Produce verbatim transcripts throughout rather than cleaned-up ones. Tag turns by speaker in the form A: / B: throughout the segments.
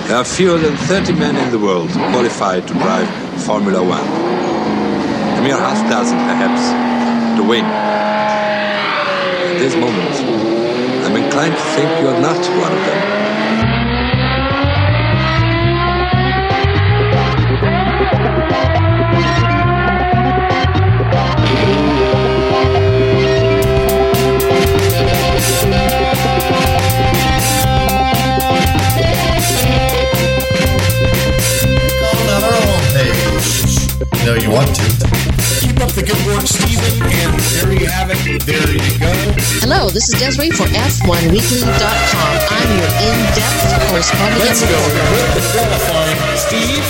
A: There are fewer than thirty men in the world qualified to drive Formula One. A mere half dozen, perhaps, to win. At this moment, I'm inclined to think you are not one of them.
B: No, you want to.
C: Keep up the good work, Stephen, and there you have it. There you go.
D: Hello, this is Desiree for F one weekly dot com. I'm your in-depth correspondent.
C: Let's go with the qualifying, Steve.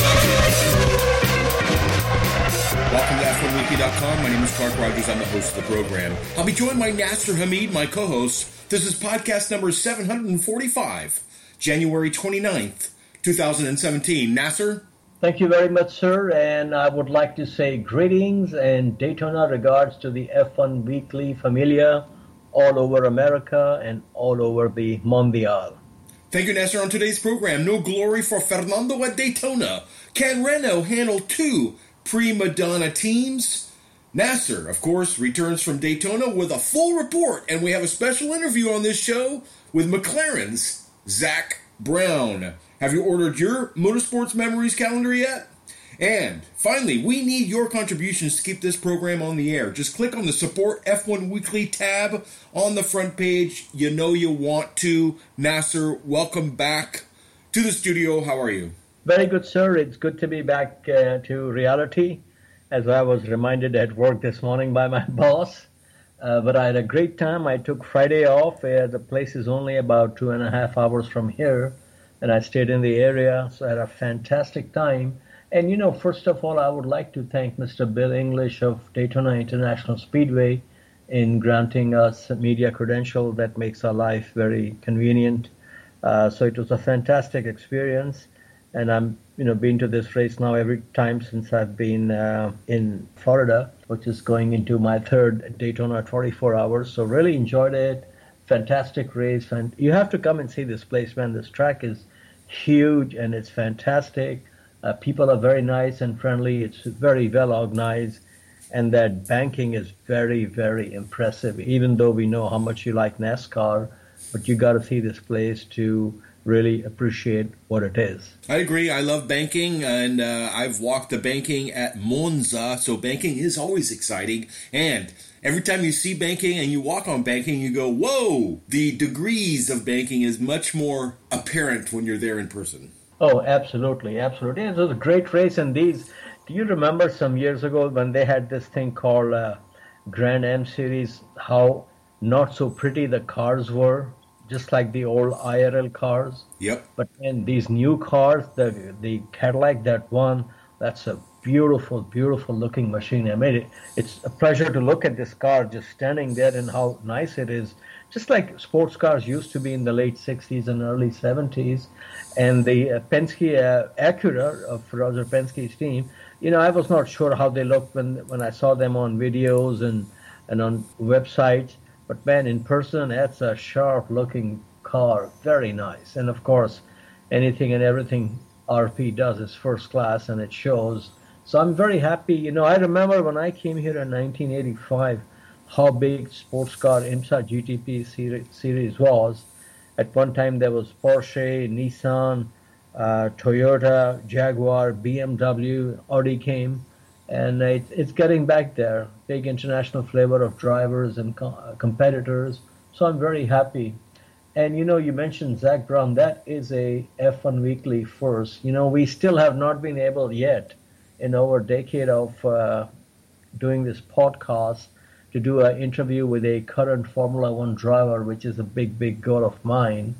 C: Welcome to F one weekly dot com. My name is Clark Rogers. I'm the host of the program. I'll be joined by Nasser Hamid, my co-host. This is podcast number seven forty-five, January twenty-ninth, twenty seventeen. Nasser?
E: Thank you very much, sir, and I would like to say greetings and Daytona regards to the F one Weekly Familia all over America and all over the Mondial.
C: Thank you, Nasser. On today's program, no glory for Fernando at Daytona. Can Renault handle two prima donna teams? Nasser, of course, returns from Daytona with a full report, and we have a special interview on this show with McLaren's Zak Brown. Have you ordered your Motorsports Memories calendar yet? And finally, we need your contributions to keep this program on the air. Just click on the Support F one Weekly tab on the front page. You know you want to. Nasser, welcome back to the studio. How are you?
E: Very good, sir. It's good to be back uh, to reality, as I was reminded at work this morning by my boss. Uh, but I had a great time. I took Friday off. Uh, the place is only about two and a half hours from here. And I stayed in the area, so I had a fantastic time. And, you know, first of all, I would like to thank Mister Bill English of Daytona International Speedway in granting us a media credential that makes our life very convenient. Uh, so it was a fantastic experience. And I'm, you know, been to this race now every time since I've been uh, in Florida, which is going into my third Daytona twenty-four hours. So really enjoyed it. Fantastic race. And you have to come and see this place, man. This track is huge and it's fantastic. Uh, people are very nice and friendly. It's very well organized, and that banking is very, very impressive. Even though we know how much you like NASCAR, but you got to see this place to really appreciate what it is.
C: I agree. I love banking, and uh, I've walked the banking at Monza, so banking is always exciting. And every time you see banking and you walk on banking, you go, whoa, the degrees of banking is much more apparent when you're there in person.
E: Oh, absolutely, absolutely. It was a great race. And these, do you remember some years ago when they had this thing called uh, Grand Am Series, how not so pretty the cars were, just like the old I R L cars?
C: Yep.
E: But then these new cars, the the Cadillac that won, that's a beautiful, beautiful looking machine. I mean, it, it's a pleasure to look at this car just standing there and how nice it is. Just like sports cars used to be in the late sixties and early seventies. And the uh, Penske uh, Acura of Roger Penske's team, you know, I was not sure how they looked when, when I saw them on videos and, and on websites. But man, in person, that's a sharp looking car. Very nice. And of course, anything and everything R P does is first class, and it shows. So I'm very happy. You know, I remember when I came here in nineteen eighty-five, how big sports car IMSA G T P series, series was. At one time, there was Porsche, Nissan, uh, Toyota, Jaguar, B M W, Audi came. And it, it's getting back there. Big international flavor of drivers and co- competitors. So I'm very happy. And, you know, you mentioned Zak Brown. That is a F one Weekly first. You know, we still have not been able yet in over a decade of uh, doing this podcast to do an interview with a current Formula One driver, which is a big, big goal of mine.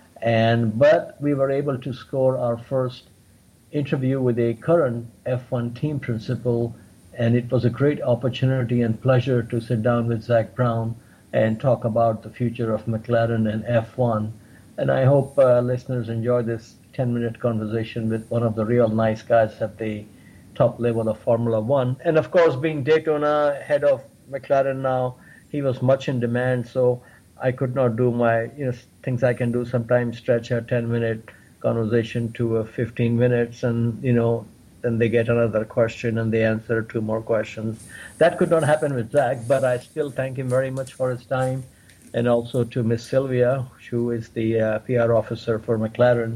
E: And but we were able to score our first interview with a current F one team principal, and it was a great opportunity and pleasure to sit down with Zak Brown and talk about the future of McLaren and F one. And I hope uh, listeners enjoy this ten-minute conversation with one of the real nice guys at the top level of Formula One. And of course, being Daytona head of McLaren now, he was much in demand, so I could not do my, you know, things I can do sometimes, stretch a ten-minute conversation to uh, fifteen minutes, and you know, then they get another question and they answer two more questions. That could not happen with Zach, but I still thank him very much for his time, and also to Miss Sylvia, who is the uh, P R officer for McLaren,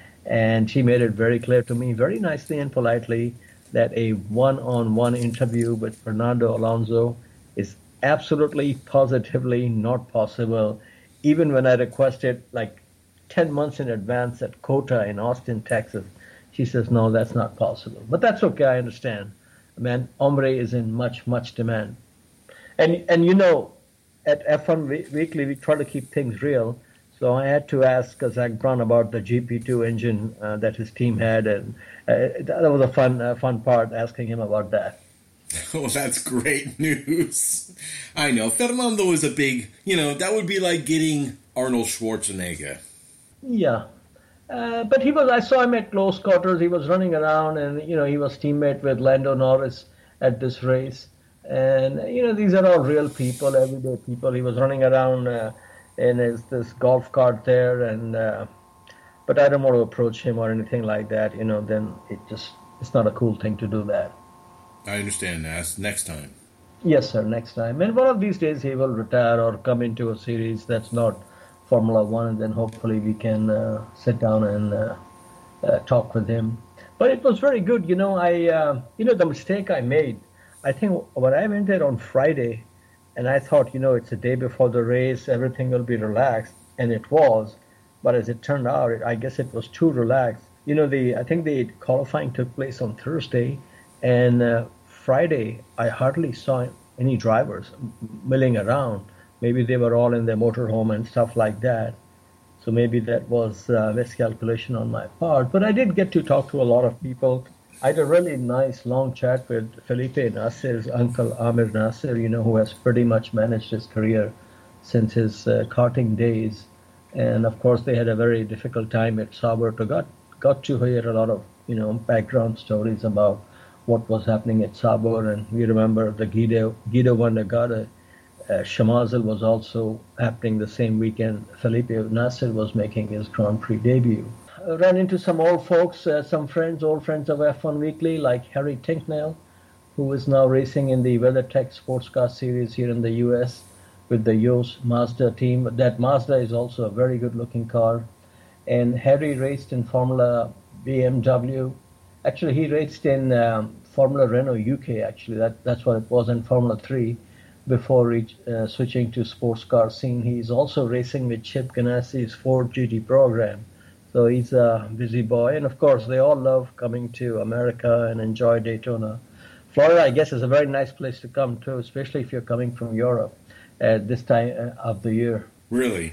E: and she made it very clear to me, very nicely and politely, that a one-on-one interview with Fernando Alonso is absolutely, positively not possible. Even when I requested like ten months in advance at COTA in Austin, Texas, she says, no, that's not possible. But that's okay, I understand. Man, hombre is in much, much demand. And, and you know, at F one Weekly, we try to keep things real. So I had to ask Zach Brown about the G P two engine uh, that his team had, and uh, that was a fun, uh, fun part, asking him about that.
C: Oh, that's great news. I know. Fernando is a big, you know, that would be like getting Arnold Schwarzenegger.
E: Yeah. Uh, but he was, I saw him at close quarters. He was running around, and, you know, he was teammate with Lando Norris at this race. And, you know, these are all real people, everyday people. He was running around uh, in his, this golf cart there. And, uh, but I don't want to approach him or anything like that, you know, then it just, it's not a cool thing to do that.
C: I understand that. Next time.
E: Yes, sir, next time. And one of these days he will retire or come into a series that's not Formula One, and then hopefully we can uh, sit down and uh, uh, talk with him. But it was very good. You know, I, uh, you know, the mistake I made, I think when I went there on Friday, and I thought, you know, it's the day before the race, everything will be relaxed, and it was. But as it turned out, it, I guess it was too relaxed. You know, the I think the qualifying took place on Thursday, and uh, Friday, I hardly saw any drivers milling around. Maybe they were all in their motorhome and stuff like that. So maybe that was uh, miscalculation on my part. But I did get to talk to a lot of people. I had a really nice long chat with Felipe Nasser's uncle, Amir Nasser, you know, who has pretty much managed his career since his uh, karting days. And of course, they had a very difficult time at Sauber. To got, got to hear a lot of, you know, background stories about what was happening at Sauber. And we remember the Guido, Guido van der Garde, uh, Shamazel was also happening the same weekend. Felipe Nasser was making his Grand Prix debut. I ran into some old folks, uh, some friends, old friends of F one Weekly, like Harry Tinknell, who is now racing in the WeatherTech Sports Car Series here in the U S with the Yost Mazda team. That Mazda is also a very good-looking car. And Harry raced in Formula B M W. Actually, he raced in um, Formula Renault U K, actually. That, that's what it was, in Formula three, before reach, uh, switching to sports car scene. He's also racing with Chip Ganassi's Ford G T program. So he's a busy boy. And, of course, they all love coming to America and enjoy Daytona. Florida, I guess, is a very nice place to come, too, especially if you're coming from Europe at this time of the year.
C: Really?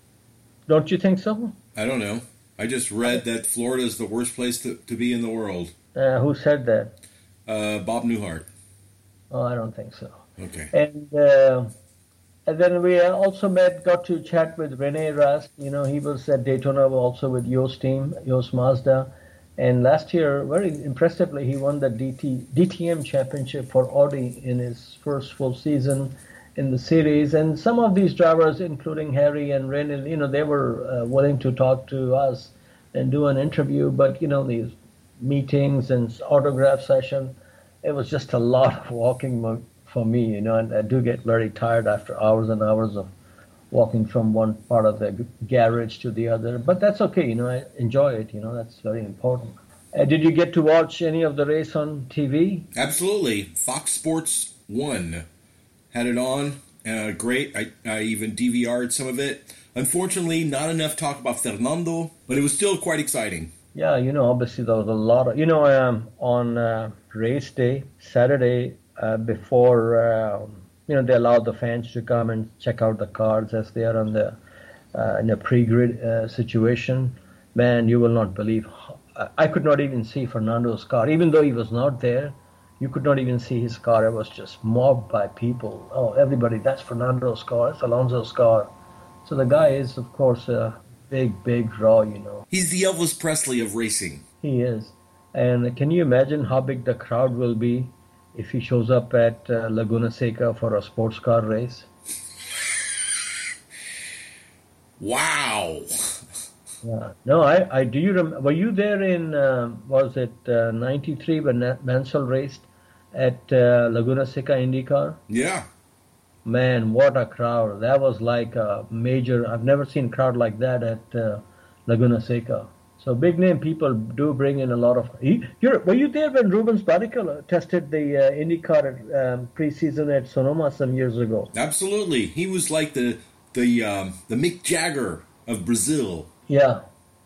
E: Don't you think so?
C: I don't know. I just read that Florida is the worst place to, to be in the world.
E: Uh, who said that?
C: Uh, Bob Newhart.
E: Oh, I don't think so.
C: Okay.
E: And, uh, and then we also met, got to chat with Rene Rast. You know, he was at Daytona also with Yost team, Yost Mazda. And last year, very impressively, he won the D T, D T M championship for Audi in his first full season in the series. And some of these drivers, including Harry and Rene, you know, they were uh, willing to talk to us and do an interview. But, you know, these meetings and autograph session, it was just a lot of walking for me, you know, and I do get very tired after hours and hours of walking from one part of the garage to the other. But that's okay, you know, I enjoy it, you know, that's very important. Uh, did you get to watch any of the race on T V?
C: Absolutely. Fox Sports one had it on. Uh, great. I, I even D V R'd some of it. Unfortunately, not enough talk about Fernando, but it was still quite exciting.
E: Yeah, you know, obviously there was a lot of, you know, um, on uh, race day, Saturday, uh, before, uh, you know, they allowed the fans to come and check out the cars as they are on the, uh, in a pre-grid uh, situation. Man, you will not believe, I could not even see Fernando's car, even though he was not there. You could not even see his car. It was just mobbed by people. Oh, everybody, that's Fernando's car, that's Alonso's car. So the guy is, of course, a big, big draw, you know.
C: He's the Elvis Presley of racing.
E: He is. And can you imagine how big the crowd will be if he shows up at uh, Laguna Seca for a sports car race?
C: Wow.
E: Yeah. No, I, I do you rem- were you there in um was it uh, ninety-three when Na- Mansell raced at uh, Laguna Seca IndyCar?
C: Yeah.
E: Man, what a crowd! That was like a major. I've never seen a crowd like that at uh, Laguna Seca. So big name people do bring in a lot of. You, you're, were you there when Rubens Barrichello tested the uh, IndyCar um, preseason at Sonoma some years ago?
C: Absolutely. He was like the the um, the Mick Jagger of Brazil.
E: Yeah,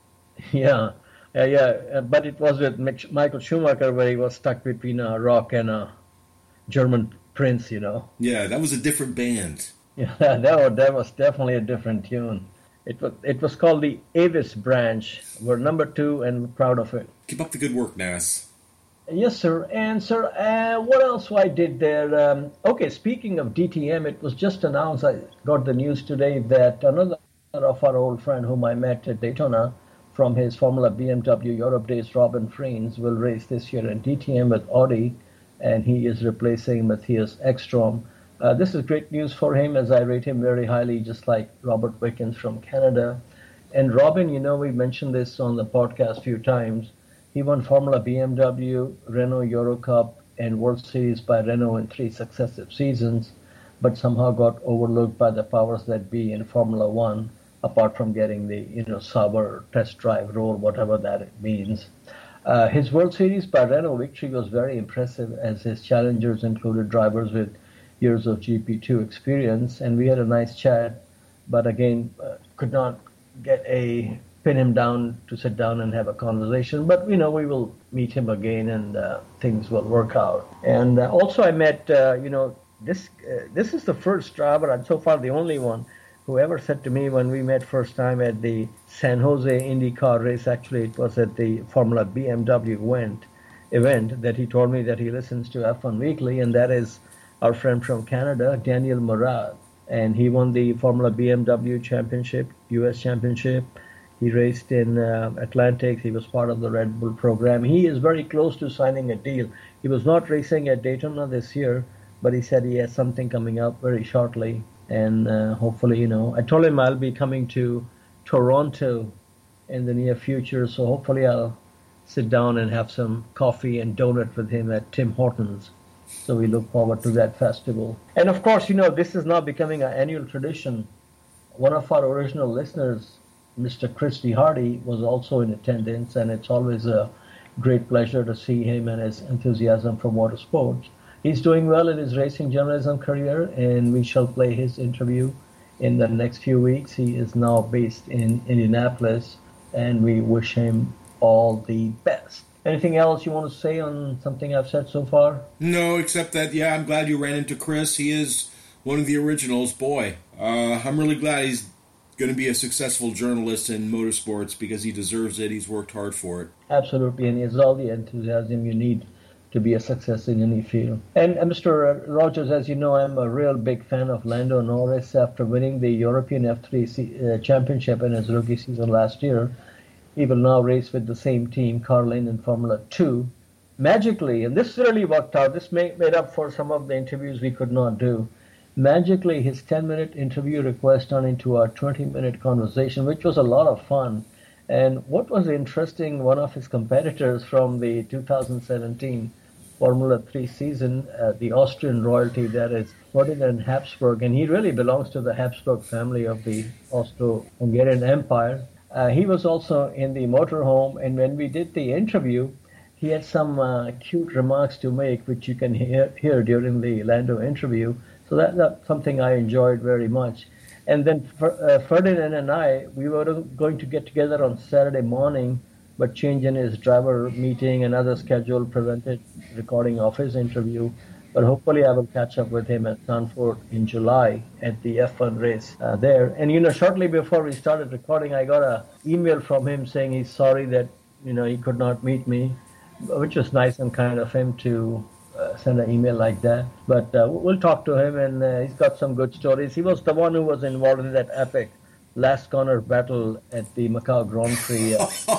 E: yeah, yeah, yeah. Uh, but it was with Mich- Michael Schumacher where he was stuck between a rock and a German prince, you know.
C: Yeah, that was a different band.
E: Yeah, that was, that was definitely a different tune. It was it was called the Avis Branch. We're number two and we're proud of it.
C: Keep up the good work, Nas.
E: Yes, sir. And, sir, uh, what else I did there? Um, okay, speaking of D T M, it was just announced, I got the news today that another of our old friend whom I met at Daytona from his Formula B M W Europe days, Robin Freins, will race this year in D T M with Audi, and he is replacing Matthias Ekstrom. Uh, this is great news for him, as I rate him very highly, just like Robert Wickens from Canada. And Robin, you know, we mentioned this on the podcast a few times. He won Formula B M W, Renault Euro Cup, and World Series by Renault in three successive seasons, but somehow got overlooked by the powers that be in Formula One, apart from getting the, you know, sour test drive role, whatever that means. Uh, his World Series by Renault victory was very impressive, as his challengers included drivers with years of G P two experience, and we had a nice chat, but again, uh, could not get a pin him down to sit down and have a conversation. But, you know, we will meet him again and uh, things will work out. And uh, also I met, uh, you know, this uh, this is the first driver, and so far the only one, who ever said to me when we met first time at the San Jose IndyCar race, actually it was at the Formula B M W event, event that he told me that he listens to F one Weekly, and that is our friend from Canada, Daniel Murad. And he won the Formula B M W championship, U S championship. He raced in uh, Atlantic. He was part of the Red Bull program. He is very close to signing a deal. He was not racing at Daytona this year, but he said he has something coming up very shortly. And uh, hopefully, you know, I told him I'll be coming to Toronto in the near future. So hopefully I'll sit down and have some coffee and donut with him at Tim Hortons. So we look forward to that festival. And of course, you know, this is now becoming an annual tradition. One of our original listeners, Mister Chris DeHardy, was also in attendance, and it's always a great pleasure to see him and his enthusiasm for motorsports. He's doing well in his racing journalism career, and we shall play his interview in the next few weeks. He is now based in Indianapolis, and we wish him all the best. Anything else you want to say on something I've said so far?
C: No, except that, yeah, I'm glad you ran into Chris. He is one of the originals. Boy, uh, I'm really glad he's going to be a successful journalist in motorsports because he deserves it. He's worked hard for it.
E: Absolutely, and he has all the enthusiasm you need to be a success in any field. And uh, Mister Rogers, as you know, I'm a real big fan of Lando Norris. After winning the European F three C- uh, championship in his rookie season last year, he will now race with the same team, Carlin, in Formula two. Magically, and this really worked out, this made, made up for some of the interviews we could not do. Magically, his ten-minute interview request turned into a twenty-minute conversation, which was a lot of fun. And what was interesting, one of his competitors from the two thousand seventeen Formula three season, uh, the Austrian royalty, that is Ferdinand Habsburg, and he really belongs to the Habsburg family of the Austro-Hungarian Empire. Uh, he was also in the motorhome, and when we did the interview, he had some uh, cute remarks to make, which you can hear, hear during the Lando interview. So that, that's something I enjoyed very much. And then uh, Ferdinand and I, we were going to get together on Saturday morning, but change in his driver meeting and other schedule prevented recording of his interview. But hopefully I will catch up with him at Zandvoort in July at the F one race uh, there. And, you know, shortly before we started recording, I got an email from him saying he's sorry that, you know, he could not meet me, which was nice and kind of him to uh, send an email like that. But uh, we'll talk to him, and uh, he's got some good stories. He was the one who was involved in that epic last corner battle at the Macau Grand Prix.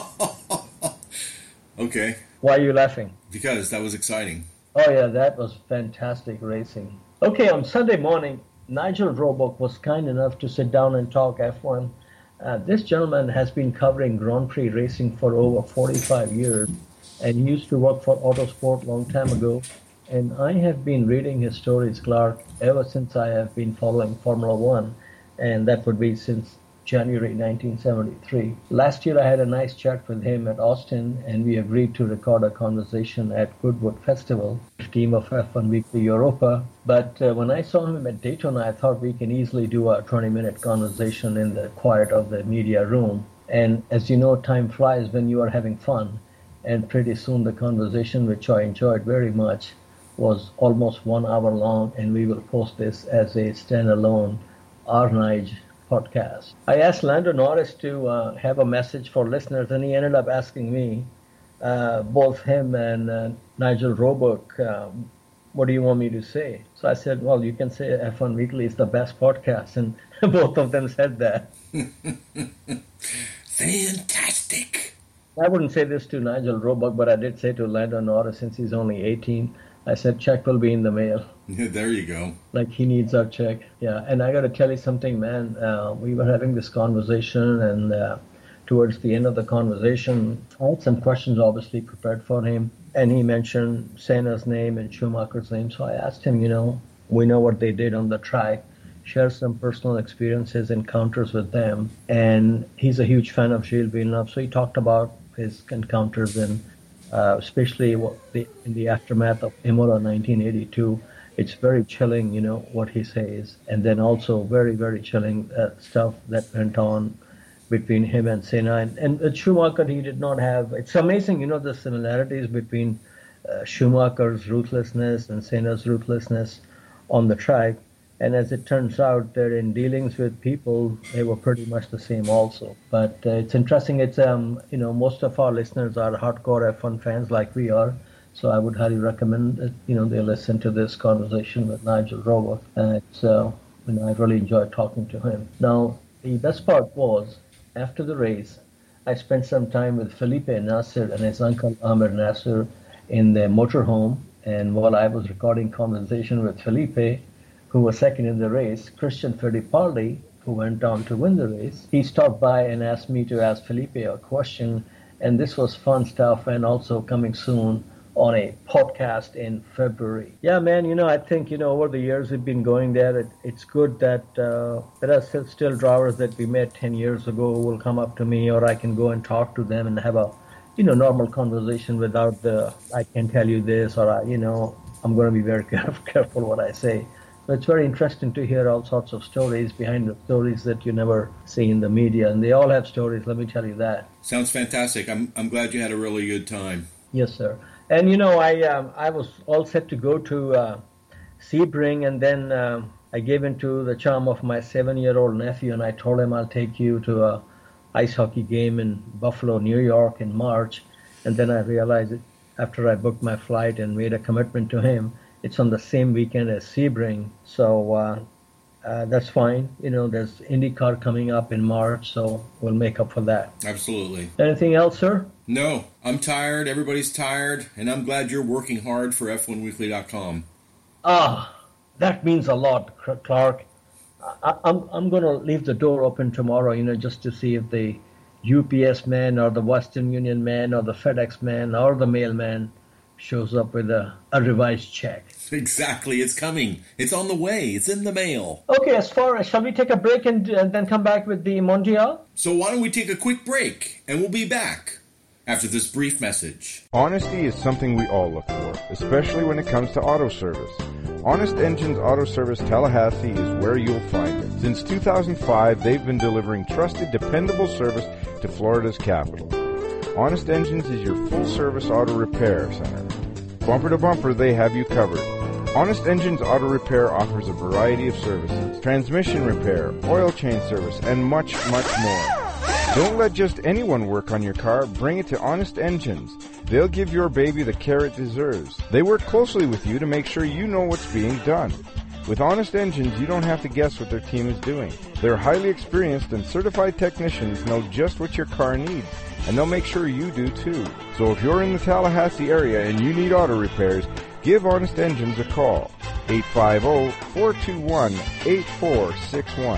E: Uh,
C: okay.
E: Why are you laughing?
C: Because that was exciting.
E: Oh, yeah, that was fantastic racing. Okay, on Sunday morning, Nigel Roebuck was kind enough to sit down and talk F one. Uh, this gentleman has been covering Grand Prix racing for over forty-five years, and he used to work for Autosport a long time ago. And I have been reading his stories, Clark, ever since I have been following Formula One, and that would be since January nineteen seventy-three. Last year I had a nice chat with him at Austin, and we agreed to record a conversation at Goodwood Festival, team of F one Weekly Europa. But uh, when I saw him at Daytona, I thought we can easily do a twenty-minute conversation in the quiet of the media room. And as you know, time flies when you are having fun. And pretty soon the conversation, which I enjoyed very much, was almost one hour long, and we will post this as a standalone R Nige podcast. I asked Lando Norris to uh, have a message for listeners, and he ended up asking me, uh, both him and uh, Nigel Roebuck, uh, what do you want me to say? So I said, well, you can say F one Weekly is the best podcast, and both of them said that.
C: Fantastic.
E: I wouldn't say this to Nigel Roebuck, but I did say to Lando Norris, since he's only eighteen, I said, check will be in the mail.
C: There you go.
E: Like, he needs our check. Yeah, and I got to tell you something, man. Uh, we were having this conversation, and uh, towards the end of the conversation, I had some questions obviously prepared for him. And he mentioned Senna's name and Schumacher's name. So I asked him, you know, we know what they did on the track. Share some personal experiences, encounters with them. And he's a huge fan of Gilles Villeneuve. So he talked about his encounters and Uh, especially what the, in the aftermath of Imola nineteen eighty-two. It's very chilling, you know, what he says. And then also very, very chilling uh, stuff that went on between him and Senna. And, and with Schumacher, he did not have... It's amazing, you know, the similarities between uh, Schumacher's ruthlessness and Senna's ruthlessness on the track. And as it turns out, that in dealings with people, they were pretty much the same also. But uh, it's interesting. It's um, you know, most of our listeners are hardcore F one fans like we are. So I would highly recommend that, you know, they listen to this conversation with Nigel Roebuck. And it's, uh, you know, I really enjoyed talking to him. Now, the best part was, after the race, I spent some time with Felipe Nasser and his uncle Amir Nasser in their motorhome. And while I was recording conversation with Felipe, who was second in the race, Christian Fittipaldi, who went on to win the race, he stopped by and asked me to ask Felipe a question, and this was fun stuff, and also coming soon on a podcast in February. Yeah, man, you know, I think, you know, over the years we've been going there. It, it's good that uh, there are still, still drivers that we met ten years ago who will come up to me, or I can go and talk to them and have a, you know, normal conversation without the, I can tell you this, or, I, you know, I'm going to be very careful what I say. So it's very interesting to hear all sorts of stories behind the stories that you never see in the media. And they all have stories, let me tell you that.
C: Sounds fantastic. I'm I'm glad you had a really good time.
E: Yes, sir. And, you know, I um, I was all set to go to uh, Sebring, and then uh, I gave in to the charm of my seven-year-old nephew, and I told him I'll take you to a ice hockey game in Buffalo, New York in March. And then I realized it after I booked my flight and made a commitment to him. It's on the same weekend as Sebring, so uh, uh, that's fine. You know, there's IndyCar coming up in March, so we'll make up for that.
C: Absolutely.
E: Anything else, sir?
C: No, I'm tired. Everybody's tired, and I'm glad you're working hard for F one weekly dot com.
E: Ah, that means a lot, Clark. I, I'm I'm going to leave the door open tomorrow, you know, just to see if the U P S man or the Western Union man or the FedEx man or the mailman shows up with a, a revised check.
C: Exactly. It's coming. It's on the way. It's in the mail.
E: Okay, as far as, shall we take a break and, and then come back with the Mondial?
C: So why don't we take a quick break, and we'll be back after this brief message.
F: Honesty is something we all look for, especially when it comes to auto service. Honest Engines Auto Service Tallahassee is where you'll find it. Since two thousand five, they've been delivering trusted, dependable service to Florida's capital. Honest Engines is your full-service auto repair center. Bumper to bumper, they have you covered. Honest Engines Auto Repair offers a variety of services: transmission repair, oil change service, and much, much more. Don't let just anyone work on your car. Bring it to Honest Engines. They'll give your baby the care it deserves. They work closely with you to make sure you know what's being done. With Honest Engines, you don't have to guess what their team is doing. Their highly experienced and certified technicians know just what your car needs, and they'll make sure you do too. So if you're in the Tallahassee area and you need auto repairs, give Honest Engines a call. eight five zero, four two one, eight four six one.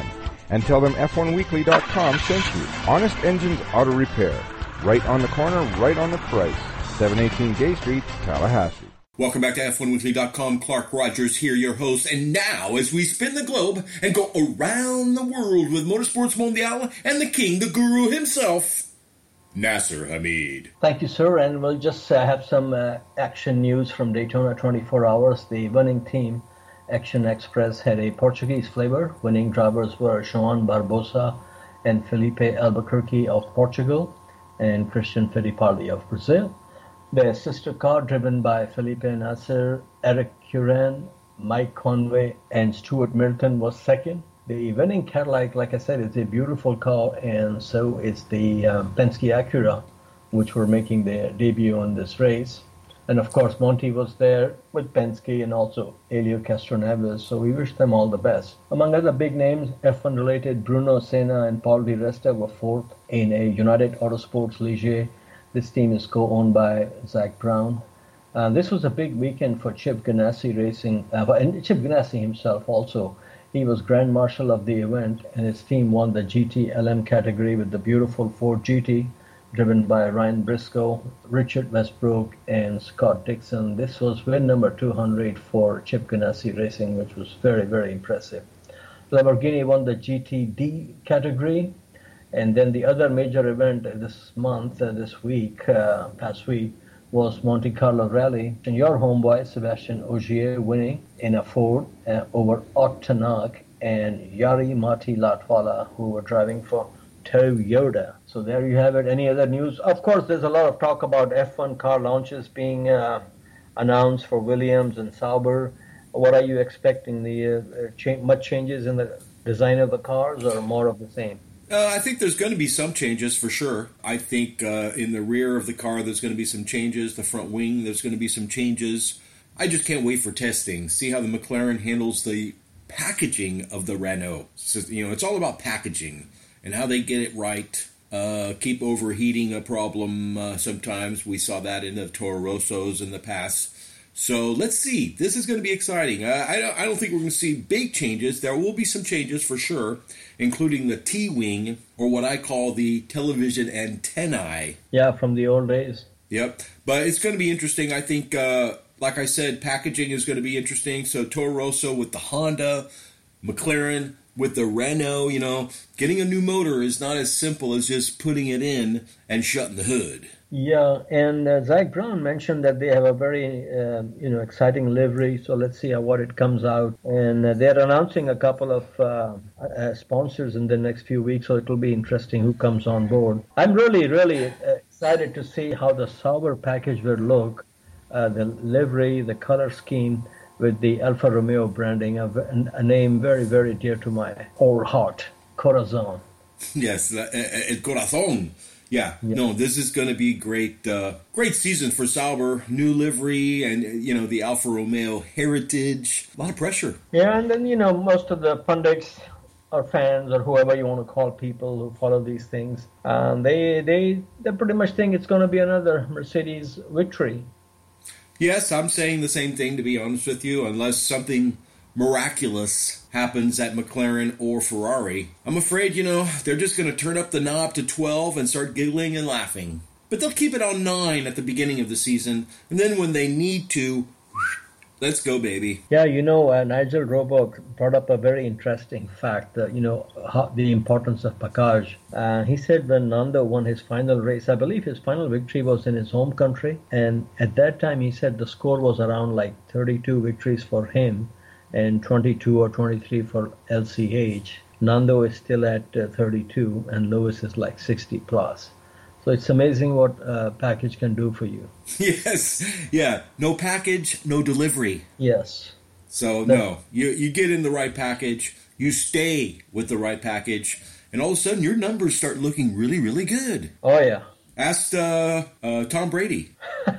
F: and tell them F one weekly dot com sent you. Honest Engines Auto Repair. Right on the corner, right on the price. seven eighteen Gay Street, Tallahassee.
C: Welcome back to F one weekly dot com. Clark Rogers here, your host. And now, as we spin the globe and go around the world with Motorsports Mondial and the king, the guru himself, Nasser Hamid.
E: Thank you, sir. And we'll just uh, have some uh, action news from Daytona twenty-four hours. The winning team, Action Express, had a Portuguese flavor. Winning drivers were João Barbosa and Felipe Albuquerque of Portugal and Christian Fittipaldi of Brazil. The sister car, driven by Felipe Nasser, Eric Curran, Mike Conway, and Stuart Milton, was second. The winning Cadillac, like I said, is a beautiful car, and so is the uh, Penske Acura, which were making their debut in this race. And of course, Monty was there with Penske and also Helio Castroneves, so we wish them all the best. Among other big names, F one related, Bruno Senna and Paul Di Resta were fourth in a United Autosports Ligier. This team is co-owned by Zach Brown. Uh, this was a big weekend for Chip Ganassi Racing, uh, and Chip Ganassi himself also. He was Grand Marshal of the event, and his team won the G T L M category with the beautiful Ford G T, driven by Ryan Briscoe, Richard Westbrook, and Scott Dixon. This was win number two hundred for Chip Ganassi Racing, which was very, very impressive. Lamborghini won the G T D category. And then the other major event this month, uh, this week, uh, past week, was Monte Carlo Rally. And your homeboy, Sebastian Ogier, winning in a Ford uh, over Ott Tanak and Jari Matti Latvala, who were driving for Toyota. So there you have it. Any other news? Of course, there's a lot of talk about F one car launches being uh, announced for Williams and Sauber. What are you expecting? The uh, cha- much changes in the design of the cars, or more of the same?
C: Uh, I think there's going to be some changes for sure. I think uh, in the rear of the car there's going to be some changes. The front wing, there's going to be some changes. I just can't wait for testing. See how the McLaren handles the packaging of the Renault. So, you know, it's all about packaging and how they get it right. Uh, keep overheating a problem uh, sometimes. We saw that in the Toro Rossos in the past. So let's see. This is going to be exciting. Uh, I, don't, I don't think we're going to see big changes. There will be some changes for sure, including the T-wing, or what I call the television antennae.
E: Yeah, from the old days.
C: Yep. But it's going to be interesting. I think, uh, like I said, packaging is going to be interesting. So Toro Rosso with the Honda, McLaren with the Renault, you know, getting a new motor is not as simple as just putting it in and shutting the hood.
E: Yeah, and uh, Zach Brown mentioned that they have a very, uh, you know, exciting livery. So let's see how what it comes out. And uh, they're announcing a couple of uh, uh, sponsors in the next few weeks, so it will be interesting who comes on board. I'm really, really uh, excited to see how the Sauber package will look, uh, the livery, the color scheme with the Alfa Romeo branding, a, a name very, very dear to my old heart, Corazon.
C: Yes, uh, El Corazon. Yeah, yeah, no, this is going to be great. Uh, great season for Sauber. New livery and, you know, the Alfa Romeo heritage. A lot of pressure.
E: Yeah, and then, you know, most of the pundits or fans or whoever you want to call people who follow these things, um, they, they, they pretty much think it's going to be another Mercedes victory.
C: Yes, I'm saying the same thing, to be honest with you, unless something miraculous happens at McLaren or Ferrari. I'm afraid, you know, they're just going to turn up the knob to twelve and start giggling and laughing. But they'll keep it on nine at the beginning of the season, and then when they need to, let's go, baby.
E: Yeah, you know, uh, Nigel Roebuck brought up a very interesting fact, uh, you know, how, the importance of package. Uh, he said when Nando won his final race, I believe his final victory was in his home country, and at that time he said the score was around like thirty-two victories for him, and twenty-two or twenty-three for L C H. Nando is still at uh, thirty-two, and Lewis is like sixty plus. So it's amazing what a package can do for you.
C: Yes, yeah. No package, no delivery.
E: Yes.
C: So, the, no, you you get in the right package, you stay with the right package, and all of a sudden your numbers start looking really, really good.
E: Oh, yeah.
C: Asked uh, uh, Tom Brady.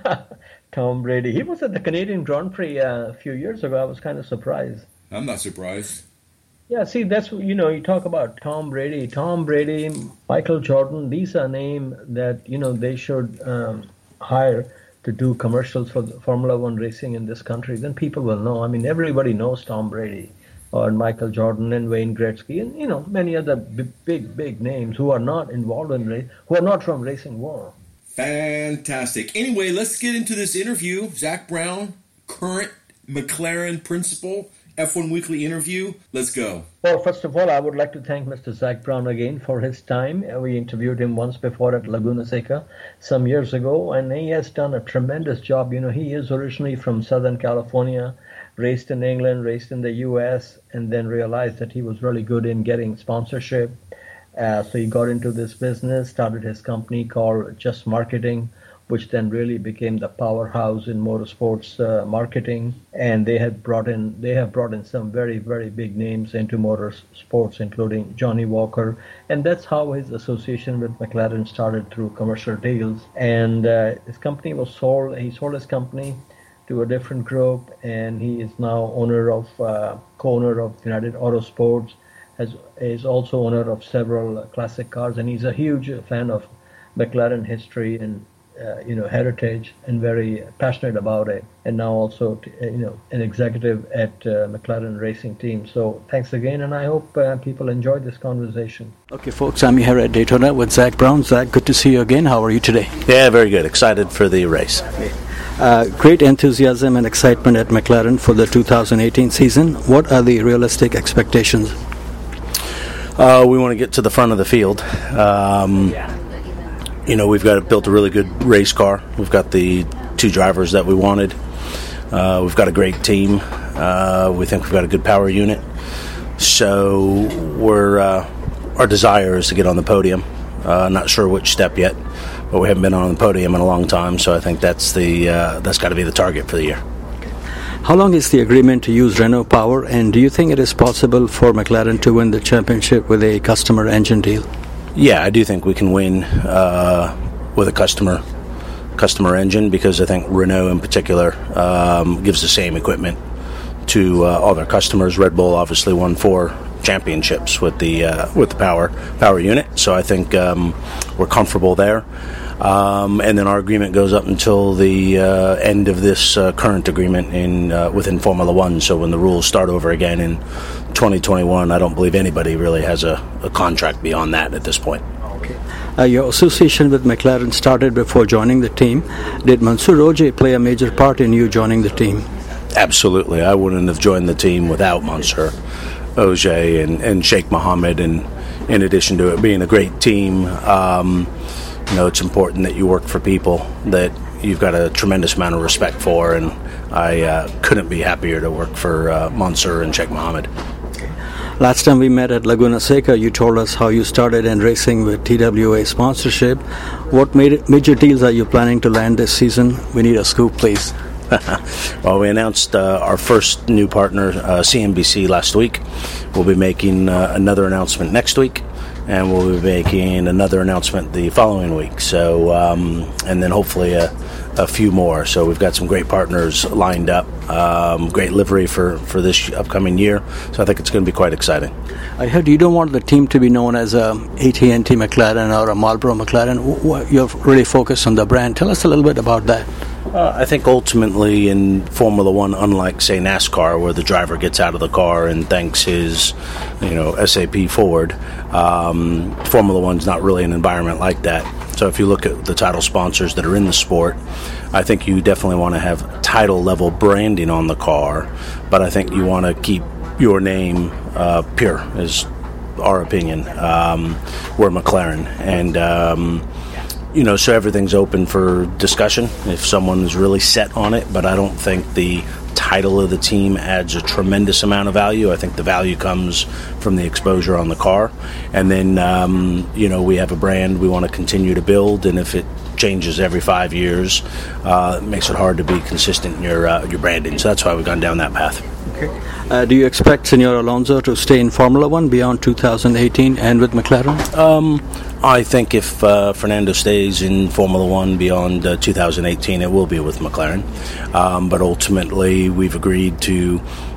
E: Tom Brady. He was at the Canadian Grand Prix uh, a few years ago. I was kind of surprised.
C: I'm not surprised.
E: Yeah, see, that's, you know, you talk about Tom Brady. Tom Brady, Michael Jordan, these are names that, you know, they should um, hire to do commercials for the Formula One racing in this country. Then people will know. I mean, everybody knows Tom Brady. or Michael Jordan and Wayne Gretzky, and you know many other big, big, big names who are not involved in race, who are not from racing world.
C: Fantastic. Anyway, let's get into this interview. Zak Brown, current McLaren principal, F one Weekly interview. Let's go.
E: Well, first of all, I would like to thank Mister Zak Brown again for his time. We interviewed him once before at Laguna Seca some years ago, and he has done a tremendous job. You know, he is originally from Southern California, raced in England, raced in the U S, and then realized that he was really good in getting sponsorship. Uh, so he got into this business, started his company called Just Marketing, which then really became the powerhouse in motorsports uh, marketing. And they had brought in they have brought in some very, very big names into motorsports, including Johnny Walker. And that's how his association with McLaren started, through commercial deals. And uh, his company was sold. He sold his company to a different group, and he is now owner of uh, co-owner of United Autosports. Has is also owner of several classic cars, and he's a huge fan of McLaren history and uh, you know heritage, and very passionate about it. And now also you know an executive at uh, McLaren Racing Team. So thanks again, and I hope uh, people enjoyed this conversation.
G: Okay, folks, I'm here at Daytona with Zak Brown. Zak, good to see you again. How are you today?
H: Yeah, very good. Excited for the race.
G: Okay. Uh, great enthusiasm and excitement at McLaren for the two thousand eighteen season. What are the realistic expectations?
H: Uh, we want to get to the front of the field. Um, you know, we've got built a really good race car. We've got the two drivers that we wanted. Uh, we've got a great team. Uh, we think we've got a good power unit. So we're uh, our desire is to get on the podium. Uh, not sure which step yet, but we haven't been on the podium in a long time. So I think that's the uh, that's got to be the target for the year.
G: How long is the agreement to use Renault power, and do you think it is possible for McLaren to win the championship with a customer engine deal?
H: Yeah, I do think we can win uh, with a customer customer engine, because I think Renault in particular um, gives the same equipment to uh, all their customers. Red Bull obviously won four championships with the uh, with the power power unit, so I think um, we're comfortable there. Um, and then our agreement goes up until the uh, end of this uh, current agreement in uh, within Formula One. So when the rules start over again in twenty twenty-one, I don't believe anybody really has a, a contract beyond that at this point.
G: Okay. Uh, your association with McLaren started before joining the team. Did Mansour Ogier play a major part in you joining the team?
H: Absolutely. I wouldn't have joined the team without Mansour Ogier and, and Sheikh Mohammed. And in addition to it being a great team, um, you know, it's important that you work for people that you've got a tremendous amount of respect for, and I uh, couldn't be happier to work for uh, Mansour and Sheikh Mohammed.
G: Last time we met at Laguna Seca, you told us how you started in racing with T W A sponsorship. What made, major deals are you planning to land this season? We need a scoop, please.
H: Well, we announced uh, our first new partner, uh, C N B C, last week. We'll be making uh, another announcement next week, and we'll be making another announcement the following week. So, um, and then hopefully a, a few more. So we've got some great partners lined up, um, great livery for, for this upcoming year. So I think it's going to be quite exciting.
G: I heard you don't want the team to be known as a A T and T McLaren or a Marlboro McLaren. You're really focused on the brand. Tell us a little bit about that.
H: Uh, I think ultimately in Formula One, unlike, say, NASCAR, where the driver gets out of the car and thanks his, you know, S A P Ford, um, Formula One's not really an environment like that. So if you look at the title sponsors that are in the sport, I think you definitely want to have title-level branding on the car, but I think you want to keep your name uh, pure, is our opinion. Um, we're McLaren, and... Um, You know, so everything's open for discussion if someone is really set on it, but I don't think the title of the team adds a tremendous amount of value. I think the value comes from the exposure on the car. And then, um, you know, we have a brand we want to continue to build, and if it changes every five years, uh, it makes it hard to be consistent in your, uh, your branding. So that's why we've gone down that path.
G: Okay. Uh, do you expect Senor Alonso to stay in Formula One beyond two thousand eighteen and with McLaren?
H: Um, I think if uh, Fernando stays in Formula One beyond uh, two thousand eighteen, it will be with McLaren. Um, but ultimately, we've agreed to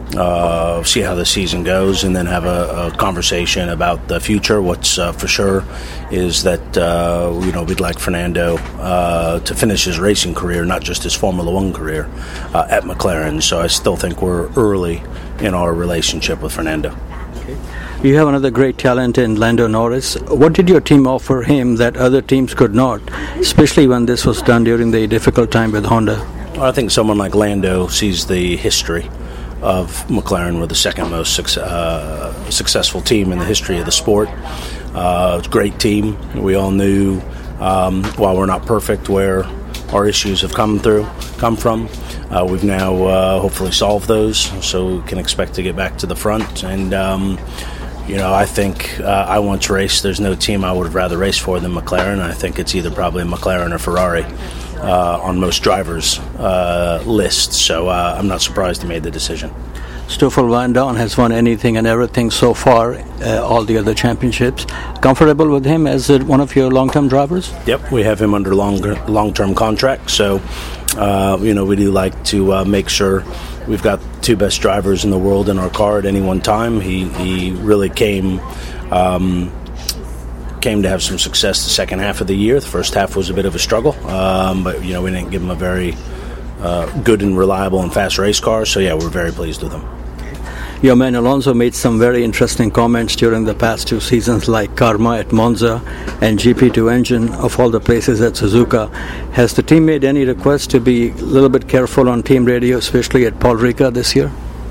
H: uh, see how the season goes, and then have a, a conversation about the future. What's uh, for sure is that uh, you know we'd like Fernando uh, to finish his racing career, not just his Formula One career, uh, at McLaren. So I still think we're early in our relationship with Fernando.
G: You have another great talent in Lando Norris. What did your team offer him that other teams could not, especially when this was done during the difficult time with Honda?
H: Well, I think someone like Lando sees the history of McLaren. We're the second most suc- uh, successful team in the history of the sport. Uh, it's a great team. We all knew, um, while we're not perfect, where our issues have come through, come from. Uh, we've now uh, hopefully solved those, so we can expect to get back to the front. And um, you know, I think uh, I once raced. There's no team I would have rather raced for than McLaren. I think it's either probably McLaren or Ferrari uh, on most drivers' uh, lists. So uh, I'm not surprised he made the decision.
G: Stoffel Van Dorn has won anything and everything so far, uh, all the other championships. Comfortable with him as uh, one of your long-term drivers?
H: Yep, we have him under longer, long-term contract. So, uh, you know, we do like to uh, make sure we've got two best drivers in the world in our car at any one time. He he really came um, came to have some success the second half of the year. The first half was a bit of a struggle, um, but you know we didn't give him a very uh, good and reliable and fast race car. So yeah, we're very pleased with him.
G: Your man Alonso made some very interesting comments during the past two seasons, like karma at Monza and G P two engine of all the places at Suzuka. Has the team made any requests to be a little bit careful on team radio, especially at Paul Ricard this year?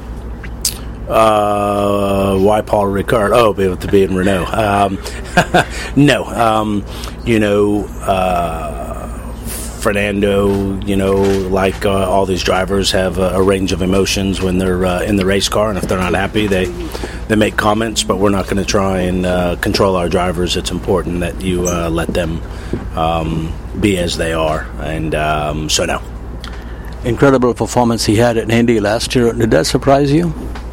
H: Uh, why Paul Ricard? Oh, be able to be in Renault. Um, no, um, you know, uh, Fernando, you know, like uh, all these drivers, have a, a range of emotions when they're uh, in the race car, and if they're not happy, they they make comments. But we're not going to try and uh, control our drivers. It's important that you uh, let them um, be as they are, and um, so no.
G: Incredible performance he had at Indy last year. Did that surprise you?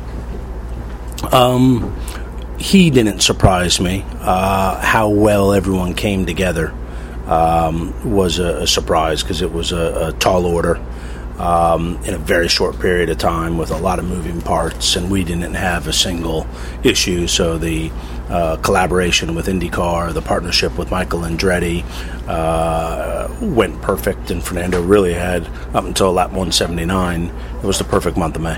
H: Um, he didn't surprise me. Uh, how well everyone came together um, was a, a surprise, because it was a, a tall order um, in a very short period of time with a lot of moving parts, and we didn't have a single issue. So the uh, collaboration with IndyCar, the partnership with Michael Andretti uh, went perfect, and Fernando really had, up until lap one seventy-nine, it was the perfect month of May.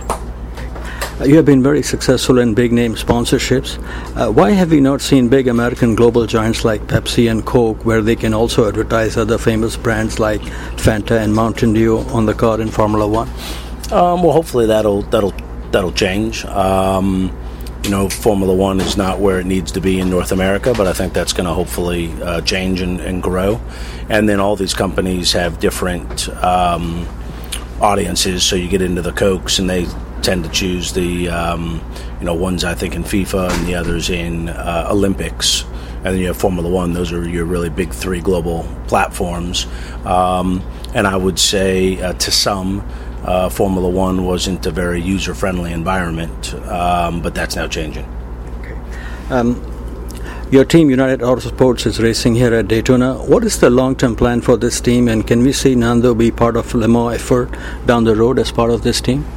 G: You have been very successful in big-name sponsorships. Uh, why have we not seen big American global giants like Pepsi and Coke, where they can also advertise other famous brands like Fanta and Mountain Dew on the car in Formula One?
H: Um, well, hopefully that'll that'll that'll change. Um, you know, Formula One is not where it needs to be in North America, but I think that's going to hopefully uh, change and, and grow. And then all these companies have different um, audiences, so you get into the Cokes, and they tend to choose the um, you know ones I think in FIFA, and the others in uh, Olympics, and then you have Formula One. Those are your really big three global platforms, um, and I would say uh, to some uh, Formula One wasn't a very user-friendly environment, um, but that's now changing.
G: Okay. Um, your team, United Autosports, is racing here at Daytona. What is the long-term plan for this team, and can we see Nando be part of Le Mans effort down the road as part of this team?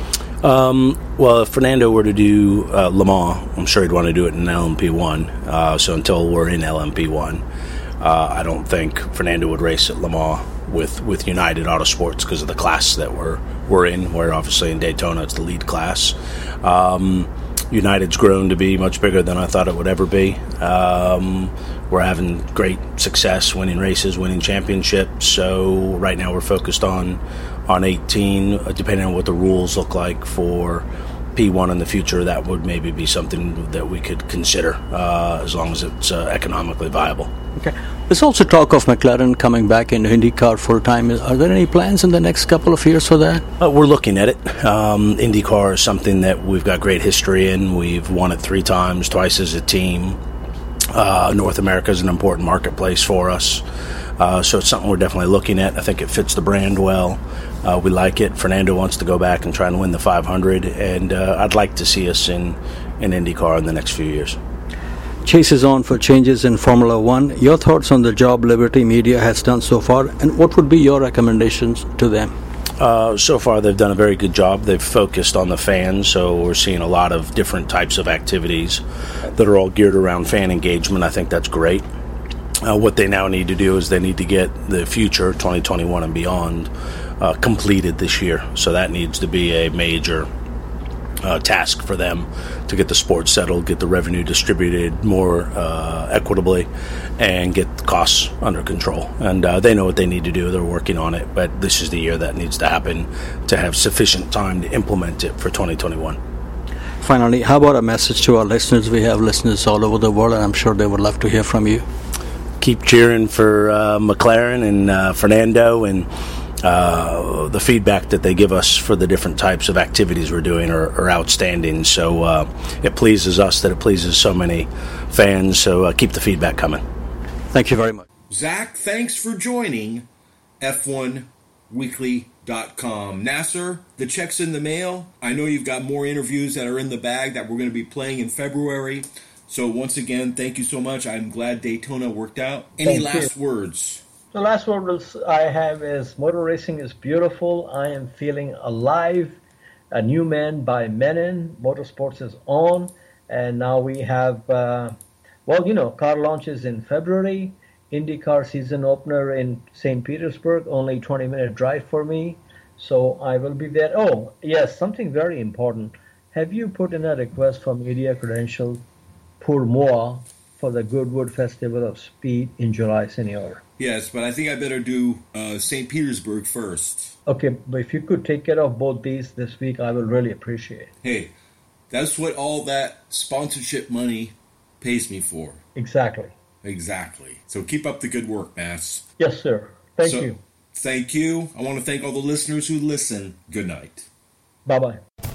H: Um, well, if Fernando were to do uh, Le Mans, I'm sure he'd want to do it in L M P one. Uh, so until we're in L M P one, uh, I don't think Fernando would race at Le Mans with, with United Autosports because of the class that we're we're in. Where obviously in Daytona it's the lead class. Um, United's grown to be much bigger than I thought it would ever be. Um, we're having great success, winning races, winning championships. So right now we're focused on. on eighteen, depending on what the rules look like for P one in the future, that would maybe be something that we could consider uh, as long as it's uh, economically viable.
G: Okay. There's also talk of McLaren coming back into IndyCar full-time. Are there any plans in the next couple of years for that?
H: Uh, we're looking at it. Um, IndyCar is something that we've got great history in. We've won it three times, twice as a team. Uh, North America is an important marketplace for us. Uh, so it's something we're definitely looking at. I think it fits the brand well. Uh, we like it. Fernando wants to go back and try and win the five hundred, and uh, I'd like to see us in, in IndyCar in the next few years.
G: Chase is on for changes in Formula One. Your thoughts on the job Liberty Media has done so far, and what would be your recommendations to them?
H: Uh, so far, they've done a very good job. They've focused on the fans, so we're seeing a lot of different types of activities that are all geared around fan engagement. I think that's great. Uh, what they now need to do is they need to get the future, twenty twenty-one and beyond, uh, completed this year. So that needs to be a major Uh, task for them to get the sport settled, get the revenue distributed more uh, equitably, and get costs under control. And uh, they know what they need to do. They're working on it, but this is the year that needs to happen to have sufficient time to implement it for twenty twenty-one.
G: Finally, how about a message to our listeners? We have listeners all over the world, and I'm sure they would love to hear from you.
H: Keep cheering for uh, McLaren and uh, Fernando, and Uh, the feedback that they give us for the different types of activities we're doing are, are outstanding. So uh, it pleases us that it pleases so many fans. So uh, keep the feedback coming.
G: Thank you very much.
C: Zach, thanks for joining F one weekly dot com. Nasser, the check's in the mail. I know you've got more interviews that are in the bag that we're going to be playing in February. So once again, thank you so much. I'm glad Daytona worked out. Any
E: Thank
C: last
E: you.
C: words?
E: The last word I have is motor racing is beautiful. I am feeling alive. A New Man by Menon. Motorsports is on. And now we have, uh, well, you know, car launches in February. IndyCar season opener in Saint Petersburg. Only twenty minute drive for me. So I will be there. Oh, yes, something very important. Have you put in a request for media credential pour moi for the Goodwood Festival of Speed in July, Senor?
C: Yes, but I think I better do uh, Saint Petersburg first.
E: Okay, but if you could take care of both these this week, I will really appreciate it.
C: Hey, that's what all that sponsorship money pays me for.
E: Exactly.
C: Exactly. So keep up the good work, Mass.
E: Yes, sir. Thank
C: so,
E: you.
C: Thank you. I want to thank all the listeners who listen. Good night.
E: Bye-bye.